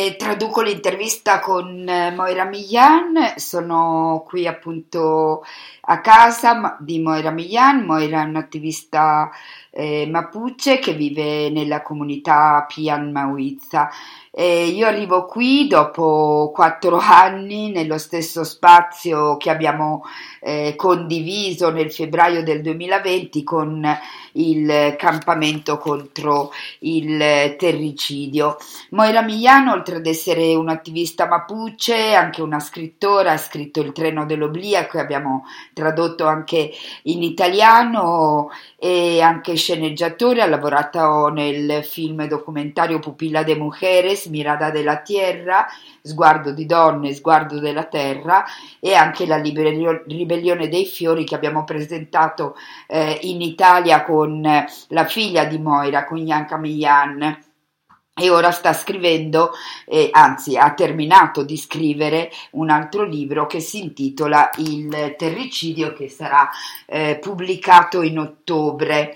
Traduco l'intervista con Moira Miyan, sono qui appunto a casa di Moira Miyan. Moira è un'attivista Mapuche che vive nella comunità Pian Mahuiza. Io arrivo qui dopo 4 anni nello stesso spazio che abbiamo condiviso nel febbraio del 2020 con il campamento contro il terricidio. Moira Miyan, oltre ad essere un'attivista Mapuche, è anche una scrittora, ha scritto Il treno dell'oblio che abbiamo tradotto anche in italiano, e anche sceneggiatore, ha lavorato nel film documentario Pupilla de Mujeres, Mirada de la Tierra, Sguardo di donne, Sguardo della terra, e anche la Ribellione dei fiori che abbiamo presentato in Italia con la figlia di Moira, con Yanka Miyan. E ora sta scrivendo, anzi ha terminato di scrivere un altro libro che si intitola Il terricidio, che sarà pubblicato in ottobre.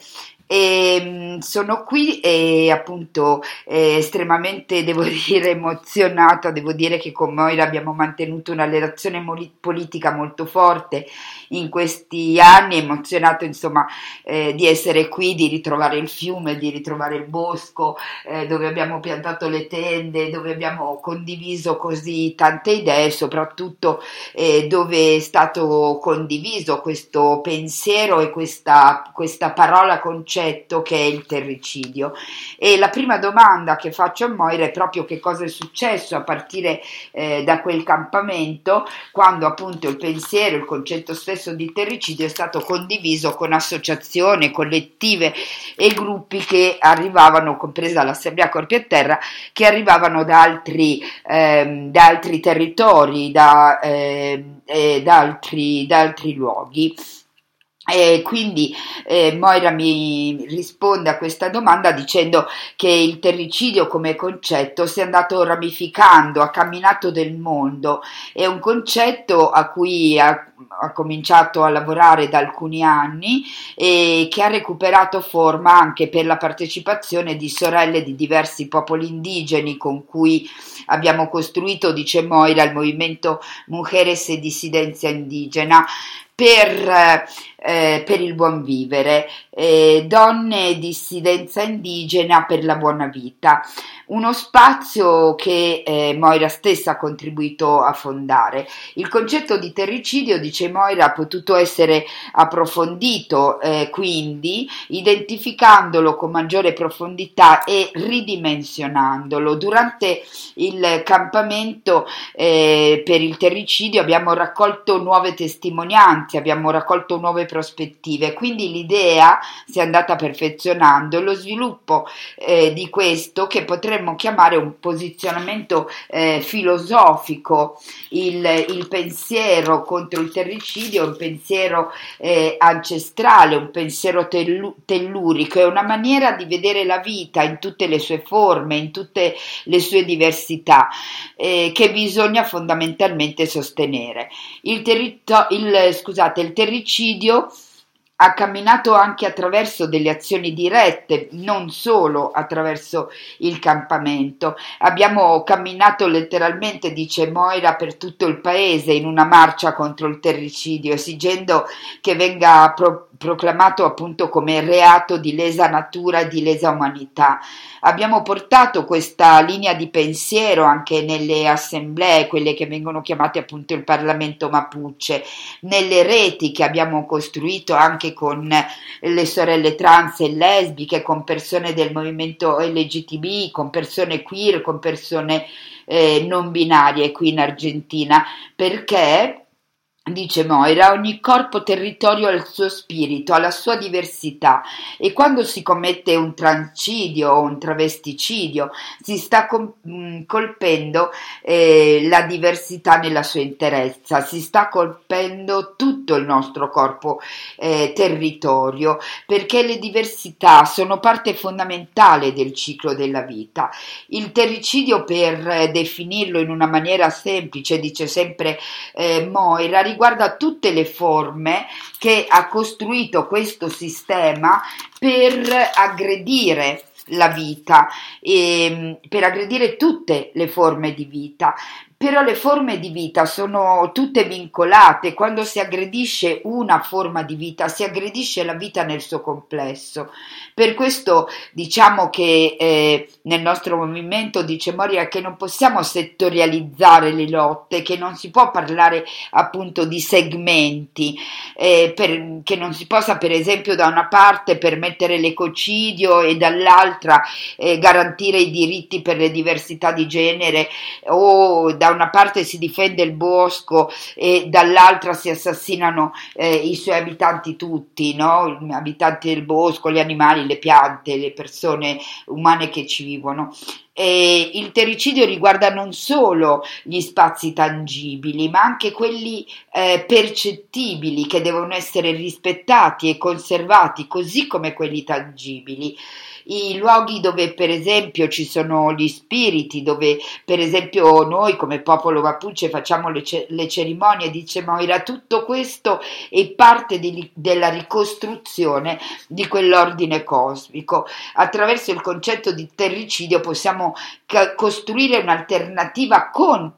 Sono qui e appunto estremamente, devo dire, emozionata. Devo dire che con Moira abbiamo mantenuto una relazione politica molto forte in questi anni, emozionato insomma di essere qui, di ritrovare il fiume, di ritrovare il bosco dove abbiamo piantato le tende, dove abbiamo condiviso così tante idee, soprattutto dove è stato condiviso questo pensiero e questa parola concetto che è il terricidio. E la prima domanda che faccio a Moira è proprio che cosa è successo a partire da quel campamento, quando appunto il pensiero, il concetto stesso di terricidio è stato condiviso con associazioni, collettive e gruppi che arrivavano, compresa l'Assemblea Corpi a Terra, che arrivavano da altri territori, da altri luoghi. Quindi Moira mi risponde a questa domanda dicendo che il terricidio come concetto si è andato ramificando, ha camminato del mondo, è un concetto a cui ha cominciato a lavorare da alcuni anni e che ha recuperato forma anche per la partecipazione di sorelle di diversi popoli indigeni con cui abbiamo costruito, dice Moira, il movimento Mujeres e Dissidenza Indigena per il buon vivere, donne e dissidenza indigena per la buona vita, uno spazio che Moira stessa ha contribuito a fondare. Il concetto di terricidio, dice Moira, ha potuto essere approfondito quindi identificandolo con maggiore profondità e ridimensionandolo. Durante il campamento per il terricidio abbiamo raccolto nuove testimonianze, abbiamo raccolto nuove prospettive, quindi l'idea si è andata perfezionando. Lo sviluppo di questo, che potremmo chiamare un posizionamento filosofico, il pensiero contro il terricidio, un pensiero ancestrale, un pensiero tellurico, è una maniera di vedere la vita in tutte le sue forme, in tutte le sue diversità, che bisogna fondamentalmente sostenere. Il terricidio ha camminato anche attraverso delle azioni dirette, non solo attraverso il campamento. Abbiamo camminato letteralmente, dice Moira, per tutto il paese in una marcia contro il terricidio, esigendo che venga proclamato appunto come reato di lesa natura e di lesa umanità. Abbiamo portato questa linea di pensiero anche nelle assemblee, quelle che vengono chiamate appunto il Parlamento Mapuche, nelle reti che abbiamo costruito anche con le sorelle trans e lesbiche, con persone del movimento LGTB, con persone queer, con persone non binarie qui in Argentina, perché, dice Moira, ogni corpo territorio ha il suo spirito, ha la sua diversità, e quando si commette un transcidio o un travesticidio si sta colpendo la diversità nella sua interezza, si sta colpendo tutto il nostro corpo territorio, perché le diversità sono parte fondamentale del ciclo della vita. Il terricidio, per definirlo in una maniera semplice, dice sempre Moira, riguarda tutte le forme che ha costruito questo sistema per aggredire la vita, per aggredire tutte le forme di vita. Però le forme di vita sono tutte vincolate, quando si aggredisce una forma di vita, si aggredisce la vita nel suo complesso. Per questo diciamo che nel nostro movimento, dice Moria, che non possiamo settorializzare le lotte, che non si può parlare appunto di segmenti, che non si possa per esempio da una parte permettere l'ecocidio e dall'altra garantire i diritti per le diversità di genere, o da una parte si difende il bosco e dall'altra si assassinano i suoi abitanti tutti, no? Gli abitanti del bosco, gli animali, le piante, le persone umane che ci vivono. E il terricidio riguarda non solo gli spazi tangibili, ma anche quelli percettibili, che devono essere rispettati e conservati, così come quelli tangibili. I luoghi dove per esempio ci sono gli spiriti, dove per esempio noi come popolo Mapuche facciamo le cerimonie, dice Moira, tutto questo è parte della ricostruzione di quell'ordine cosmico. Attraverso il concetto di terricidio possiamo costruire un'alternativa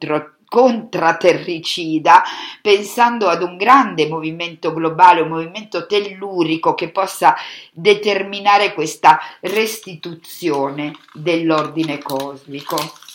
contraterricida, pensando ad un grande movimento globale, un movimento tellurico che possa determinare questa restituzione dell'ordine cosmico.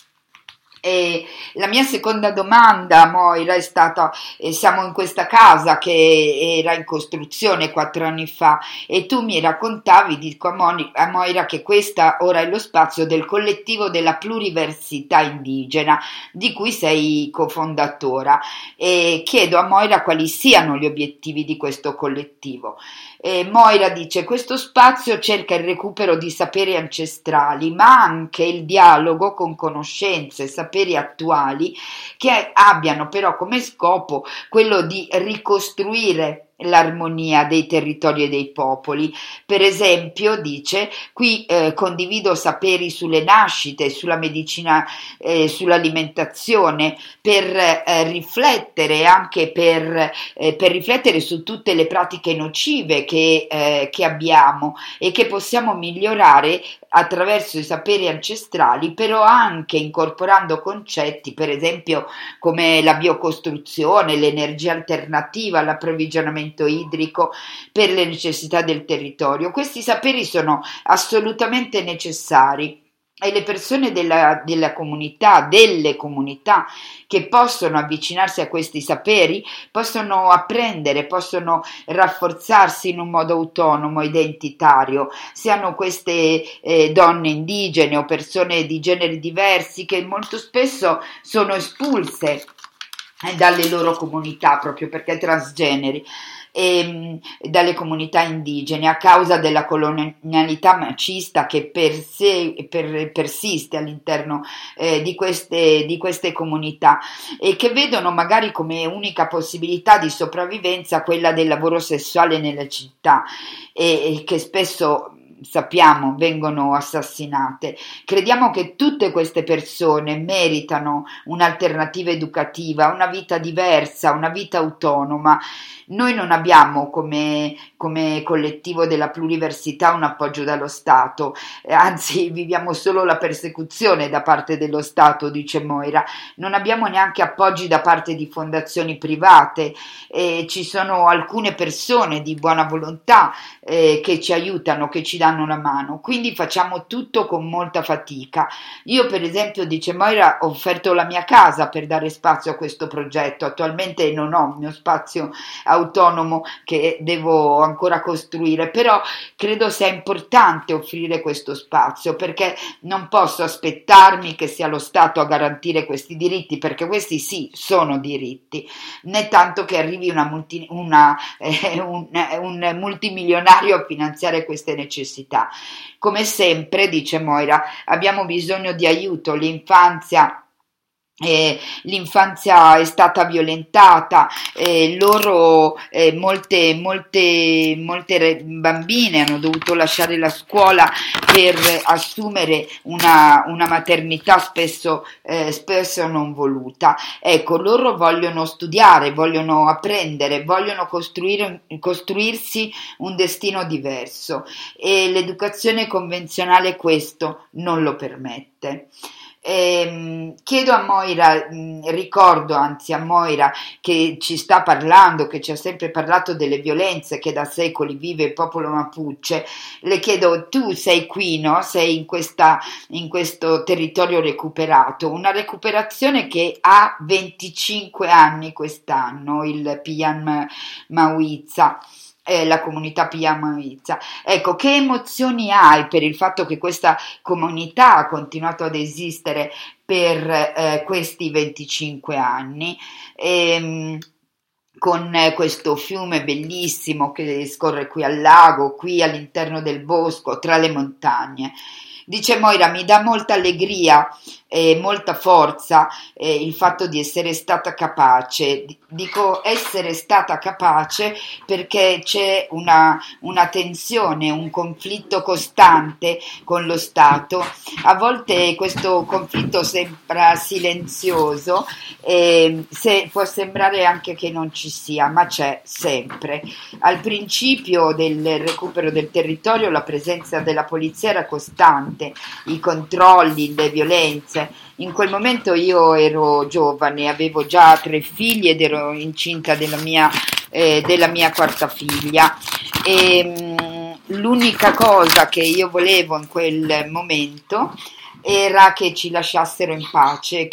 E la mia seconda domanda, Moira, è stata: siamo in questa casa che era in costruzione 4 anni fa e tu mi raccontavi, dico a Moira, che questa ora è lo spazio del collettivo della pluriversità indigena di cui sei cofondatora, e chiedo a Moira quali siano gli obiettivi di questo collettivo. Moira dice: questo spazio cerca il recupero di saperi ancestrali, ma anche il dialogo con conoscenze e saperi attuali che abbiano però come scopo quello di ricostruire l'armonia dei territori e dei popoli. Per esempio, dice, qui condivido saperi sulle nascite, sulla medicina, sull'alimentazione, per riflettere anche per riflettere su tutte le pratiche nocive che abbiamo e che possiamo migliorare attraverso i saperi ancestrali, però anche incorporando concetti, per esempio, come la biocostruzione, l'energia alternativa, l'approvvigionamento idrico per le necessità del territorio. Questi saperi sono assolutamente necessari e le persone delle comunità che possono avvicinarsi a questi saperi possono apprendere, possono rafforzarsi in un modo autonomo, identitario, siano queste donne indigene o persone di generi diversi che molto spesso sono espulse dalle loro comunità proprio perché transgeneri, dalle comunità indigene a causa della colonialità macista che persiste all'interno di queste comunità e che vedono magari come unica possibilità di sopravvivenza quella del lavoro sessuale nelle città e che spesso sappiamo vengono assassinate. Crediamo che tutte queste persone meritano un'alternativa educativa, una vita diversa, una vita autonoma. Noi non abbiamo come collettivo della pluriversità un appoggio dallo Stato, anzi viviamo solo la persecuzione da parte dello Stato, dice Moira. Non abbiamo neanche appoggi da parte di fondazioni private, ci sono alcune persone di buona volontà che ci aiutano, che ci danno una mano, quindi facciamo tutto con molta fatica. Io per esempio, dice Moira, ho offerto la mia casa per dare spazio a questo progetto, attualmente non ho il mio spazio autonomo che devo ancora costruire, però credo sia importante offrire questo spazio perché non posso aspettarmi che sia lo Stato a garantire questi diritti, perché questi sì sono diritti, né tanto che arrivi un multimilionario a finanziare queste necessità. Come sempre, dice Moira, abbiamo bisogno di aiuto, l'infanzia l'infanzia è stata violentata, molte bambine hanno dovuto lasciare la scuola per assumere una maternità spesso non voluta. Ecco, loro vogliono studiare, vogliono apprendere, vogliono costruirsi un destino diverso e l'educazione convenzionale questo non lo permette. Chiedo a Moira, ricordo anzi a Moira che ci sta parlando, che ci ha sempre parlato delle violenze che da secoli vive il popolo Mapuche, le chiedo, tu sei qui, no? Sei in questo territorio recuperato, una recuperazione che ha 25 anni quest'anno, il Pian Mawiza, la comunità Piyamawitsa. Ecco, che emozioni hai per il fatto che questa comunità ha continuato ad esistere per questi 25 anni? Con questo fiume bellissimo che scorre qui al lago, qui all'interno del bosco, tra le montagne. Dice Moira, mi dà molta allegria e molta forza il fatto di essere stata capace. Dico essere stata capace perché c'è una tensione, un conflitto costante con lo Stato. A volte questo conflitto sembra silenzioso, può sembrare anche che non ci sia, ma c'è sempre. Al principio del recupero del territorio la presenza della polizia era costante, i controlli, le violenze. In quel momento io ero giovane, avevo già 3 figli ed ero incinta della mia quarta figlia. L'unica cosa che io volevo in quel momento era che ci lasciassero in pace,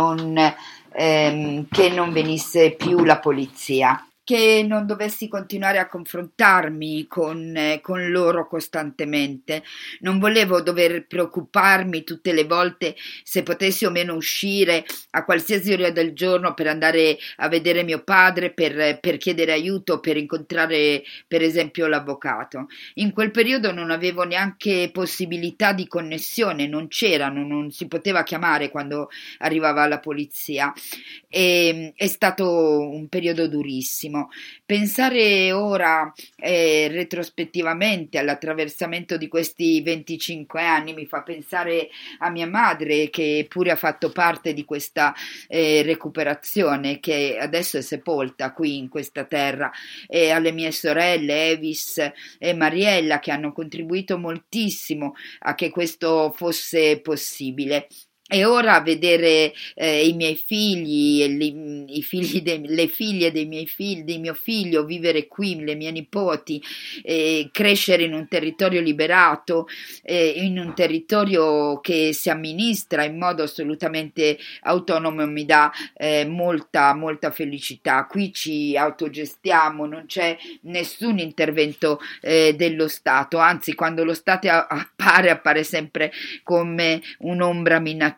che non venisse più la polizia, che non dovessi continuare a confrontarmi con loro costantemente. Non volevo dover preoccuparmi tutte le volte se potessi o meno uscire a qualsiasi ora del giorno per andare a vedere mio padre, per chiedere aiuto, per incontrare per esempio l'avvocato. In quel periodo non avevo neanche possibilità di connessione, non c'erano, non si poteva chiamare quando arrivava la polizia. È stato un periodo durissimo. Pensare ora retrospettivamente all'attraversamento di questi 25 anni mi fa pensare a mia madre che pure ha fatto parte di questa recuperazione, che adesso è sepolta qui in questa terra, e alle mie sorelle Evis e Mariella che hanno contribuito moltissimo a che questo fosse possibile. E ora vedere i miei figli, le figlie dei miei figli, di mio figlio vivere qui, le mie nipoti, crescere in un territorio liberato, in un territorio che si amministra in modo assolutamente autonomo, mi dà molta felicità. Qui ci autogestiamo, non c'è nessun intervento dello Stato, anzi quando lo Stato appare sempre come un'ombra minacciosa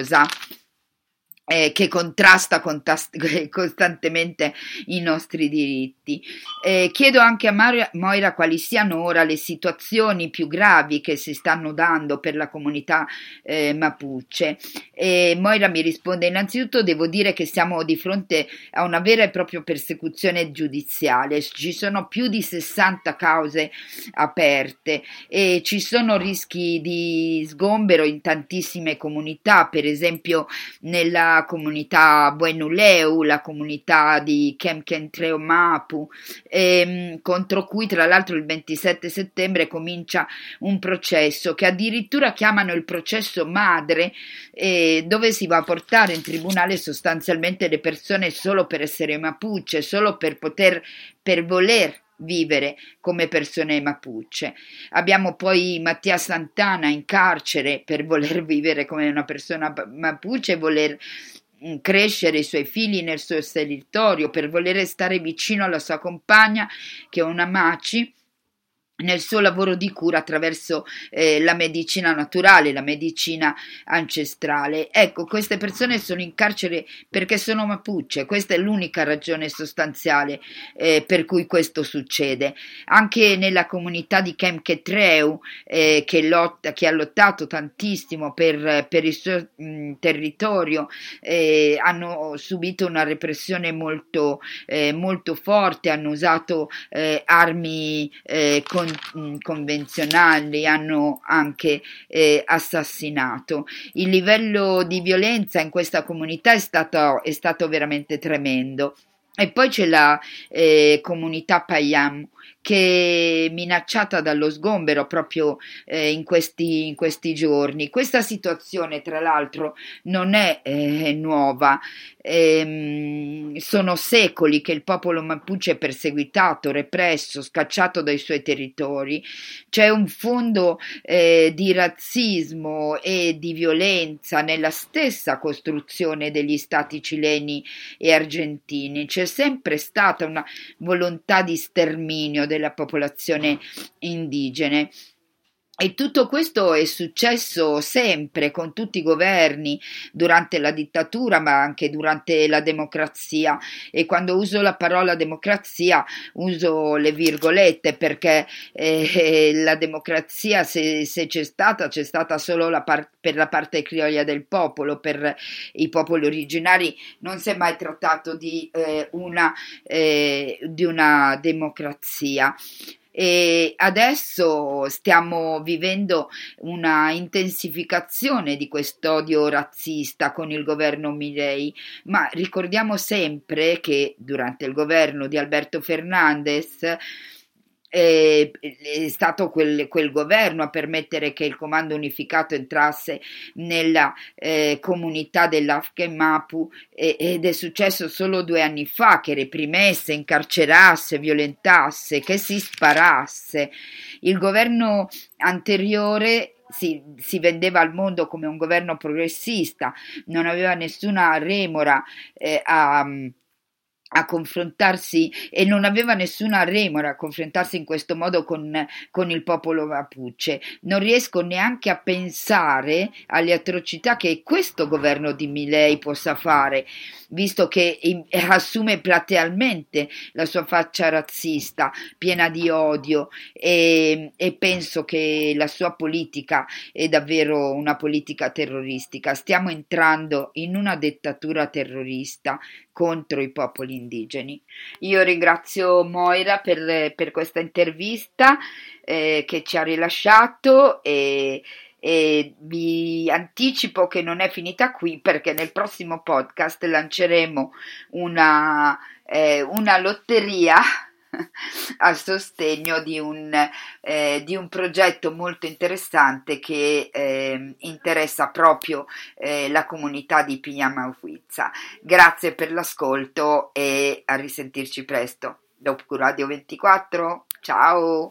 che contrasta costantemente i nostri diritti. Chiedo anche a Moira quali siano ora le situazioni più gravi che si stanno dando per la comunità Mapuche. Moira mi risponde: innanzitutto devo dire che siamo di fronte a una vera e propria persecuzione giudiziale, ci sono più di 60 cause aperte e ci sono rischi di sgombero in tantissime comunità, per esempio nella comunità Buenuleu, la comunità di Kemkentreo Mapu, contro cui tra l'altro il 27 settembre comincia un processo che addirittura chiamano il processo madre, dove si va a portare in tribunale sostanzialmente le persone solo per essere Mapuche, solo per voler vivere come persone Mapuche. Abbiamo poi Mattia Santana in carcere per voler vivere come una persona Mapuche, voler crescere i suoi figli nel suo territorio, per voler stare vicino alla sua compagna che è una Maci, nel suo lavoro di cura attraverso la medicina naturale, la medicina ancestrale. Ecco, queste persone sono in carcere perché sono Mapuche, questa è l'unica ragione sostanziale per cui questo succede. Anche nella comunità di Kemketreu, che ha lottato tantissimo per il suo territorio, hanno subito una repressione molto forte, hanno usato armi convenzionali, hanno anche assassinato. Il livello di violenza in questa comunità è stato veramente tremendo. E poi c'è la comunità Payam che è minacciata dallo sgombero proprio in questi giorni. Questa situazione, tra l'altro, non è nuova. Sono secoli che il popolo Mapuche è perseguitato, represso, scacciato dai suoi territori. C'è un fondo di razzismo e di violenza nella stessa costruzione degli stati cileni e argentini. C'è sempre stata una volontà di sterminio della popolazione indigene. E tutto questo è successo sempre con tutti i governi, durante la dittatura, ma anche durante la democrazia. E quando uso la parola democrazia uso le virgolette perché la democrazia, se c'è stata solo per la parte criolla del popolo, per i popoli originari non si è mai trattato di una democrazia. E adesso stiamo vivendo una intensificazione di quest'odio razzista con il governo Milei, ma ricordiamo sempre che durante il governo di Alberto Fernandez è stato quel governo a permettere che il comando unificato entrasse nella comunità dell'Afgemapu ed è successo solo 2 anni fa che reprimesse, incarcerasse, violentasse, che si sparasse. Il governo anteriore si vendeva al mondo come un governo progressista, non aveva nessuna remora a confrontarsi e non aveva nessuna remora a confrontarsi in questo modo con il popolo Mapuche. Non riesco neanche a pensare alle atrocità che questo governo di Milei possa fare, visto che assume platealmente la sua faccia razzista, piena di odio e penso che la sua politica è davvero una politica terroristica. Stiamo entrando in una dittatura terrorista contro i popoli indigeni. Io ringrazio Moira per questa intervista che ci ha rilasciato e vi anticipo che non è finita qui perché nel prossimo podcast lanceremo una lotteria a sostegno di un progetto molto interessante che interessa proprio la comunità di Pignamahuizza. Grazie per l'ascolto e a risentirci presto. Dopo Radio 24, ciao!